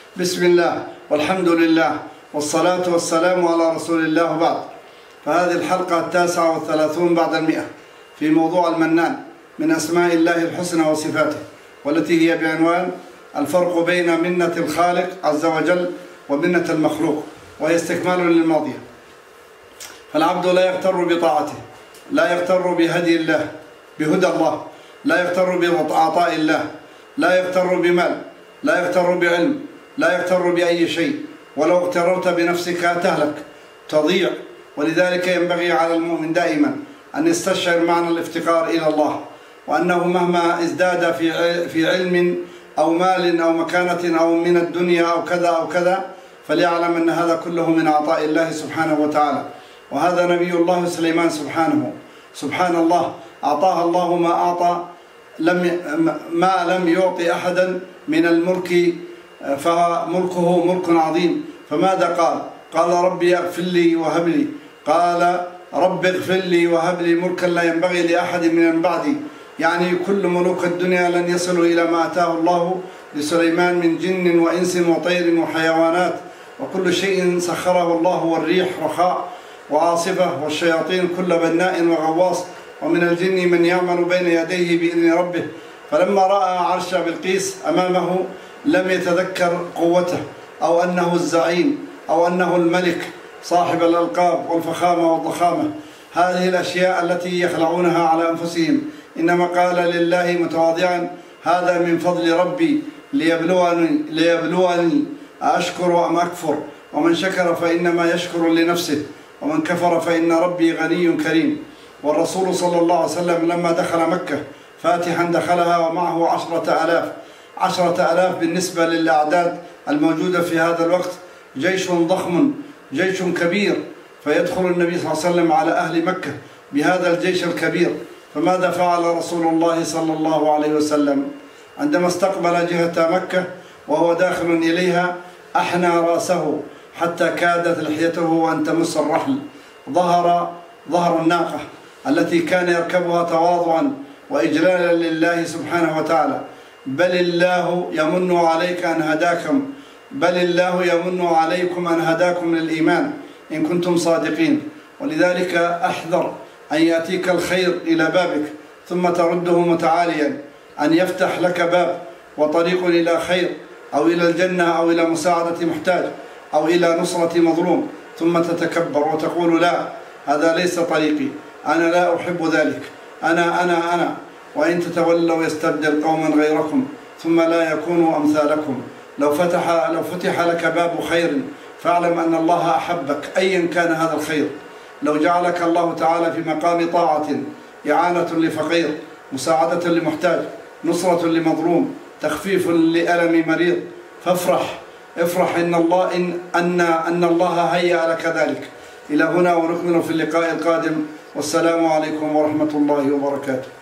بسم الله والحمد لله والصلاة والسلام على رسول الله وبعد. فهذه الحلقة 39 بعد 100 في موضوع المنان من أسماء الله الحسنى وصفاته، والتي هي بعنوان الفرق بين منة الخالق عز وجل ومنة المخلوق، وهي استكمال للماضية. فالعبد لا يغتر بطاعته، لا يغتر بهدي الله، بهدى الله، لا يغتر بعطاء الله، لا يغتر بمال، لا يغتر بعلم، لا يغتر بأي شيء. ولو اغتررت بنفسك تهلك، تضيع. ولذلك ينبغي على المؤمن دائما أن يستشعر معنى الافتقار إلى الله، وأنه مهما ازداد في علم أو مال أو مكانة أو من الدنيا أو كذا أو كذا، فليعلم أن هذا كله من عطاء الله سبحانه وتعالى. وهذا نبي الله سليمان سبحان الله، أعطاه الله ما أعطى ما لم يعطي أحدا من الملك، فملكه ملك عظيم. فماذا قال؟ قال ربي اغفر لي وهب لي، قال رب اغفر لي وهب لي ملكا لا ينبغي لأحد من بعدي. يعني كل ملوك الدنيا لن يصلوا إلى ما أتاه الله لسليمان من جن وإنس وطير وحيوانات، وكل شيء سخره الله، والريح رخاء وعاصفة، والشياطين كل بناء وغواص، ومن الجن من يعمل بين يديه بإذن ربه. فلما رأى عرش بلقيس أمامه لم يتذكر قوته، أو أنه الزعيم، أو أنه الملك صاحب الألقاب والفخامة والضخامة، هذه الأشياء التي يخلعونها على أنفسهم. إنما قال لله متواضعا: هذا من فضل ربي ليبلوني أشكر أم أكفر، ومن شكر فإنما يشكر لنفسه، ومن كفر فإن ربي غني كريم. والرسول صلى الله عليه وسلم لما دخل مكة فاتحا دخلها ومعه 10,000 بالنسبة للأعداد الموجودة في هذا الوقت، جيش ضخم، جيش كبير. فيدخل النبي صلى الله عليه وسلم على أهل مكة بهذا الجيش الكبير. فماذا فعل رسول الله صلى الله عليه وسلم عندما استقبل جهة مكة وهو داخل إليها؟ أحنى رأسه حتى كادت لحيته أن تمس الرحل، ظهر الناقة التي كان يركبها تواضعا وإجلالا لله سبحانه وتعالى. بل الله يمن عليك أن هداكم، بل الله يمن عليكم أن هداكم للإيمان إن كنتم صادقين. ولذلك أحذر أن يأتيك الخير إلى بابك ثم ترده متعاليا، أن يفتح لك باب وطريق إلى خير أو إلى الجنة أو إلى مساعدة محتاج أو إلى نصرة مظلوم، ثم تتكبر وتقول: لا، هذا ليس طريقي، أنا لا أحب ذلك، أنا وإن تتولوا يستبدل قوما غيركم ثم لا يكونوا أمثالكم. لو فتح لك باب خير فاعلم أن الله أحبك أيا كان هذا الخير. لو جعلك الله تعالى في مقام طاعة، إعانة لفقير، مساعدة لمحتاج، نصرة لمظلوم، تخفيف لألم مريض، افرح أن الله هيأ لك ذلك. إلى هنا ونكمل في اللقاء القادم، والسلام عليكم ورحمة الله وبركاته.